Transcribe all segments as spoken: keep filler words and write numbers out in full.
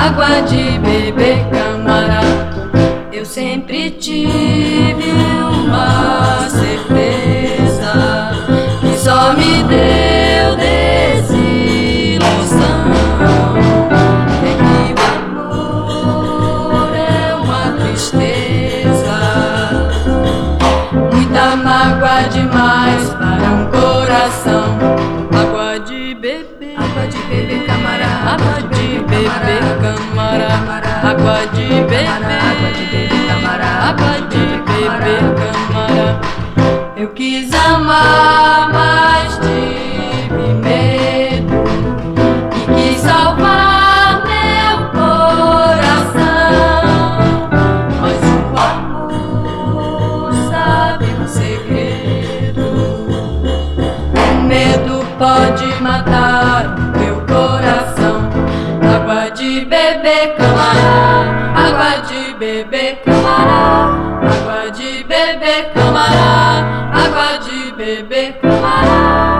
água de beber, camarada. Eu sempre tive uma certeza que só me deu desilusão. É que o amor é uma tristeza, muita mágoa demais para um coração. Água de beber, água de beber, camarada. água de beber, camarada. Água de beber, água de beber, camarada. água de beber, camarada. Eu quis amar, mas tive medo e quis salvar meu coração. Mas o amor sabe um segredo. O medo pode matar o meu coração. Água de beber, camarada. Água de beber, camarada. Água de beber, camarada. Água de beber, camarada.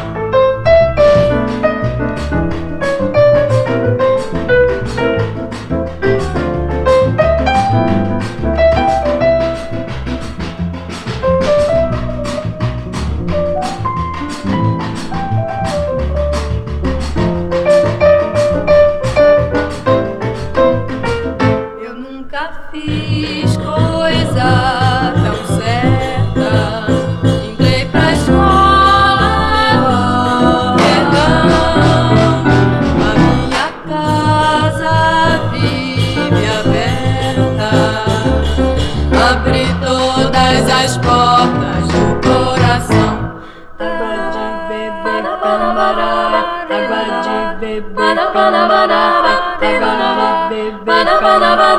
Fiz coisa tão certa, entrei pra escola, perdão. A minha casa vive aberta, abri todas as portas do coração. Água de beber, camarada. Água de beber, camarada. Água de beber, camarada.